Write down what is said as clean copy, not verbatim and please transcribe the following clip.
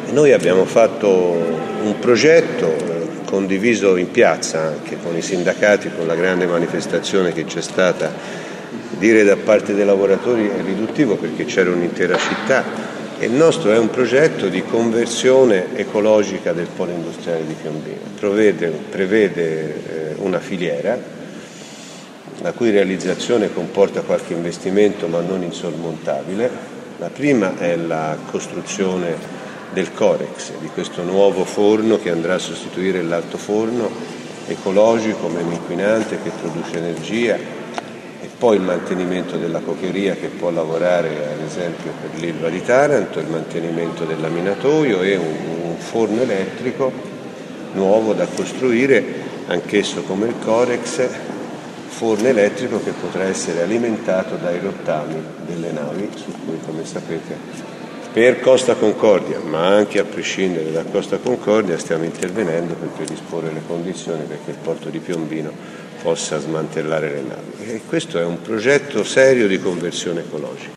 E noi abbiamo fatto un progetto condiviso in piazza anche con i sindacati, con la grande manifestazione che c'è stata. Dire da parte dei lavoratori è riduttivo perché c'era un'intera città, e il nostro è un progetto di conversione ecologica del polo industriale di Piombino. Prevede una filiera la cui realizzazione comporta qualche investimento ma non insormontabile. La prima è la costruzione del Corex, di questo nuovo forno che andrà a sostituire l'altoforno, ecologico, meno inquinante, che produce energia, e poi il mantenimento della cokeria che può lavorare ad esempio per l'Ilva di Taranto, il mantenimento del laminatoio e un forno elettrico nuovo da costruire, anch'esso come il Corex, forno elettrico che potrà essere alimentato dai rottami delle navi su cui, come sapete, per Costa Concordia, ma anche a prescindere da Costa Concordia, stiamo intervenendo per predisporre le condizioni perché il porto di Piombino possa smantellare le navi. E questo è un progetto serio di conversione ecologica.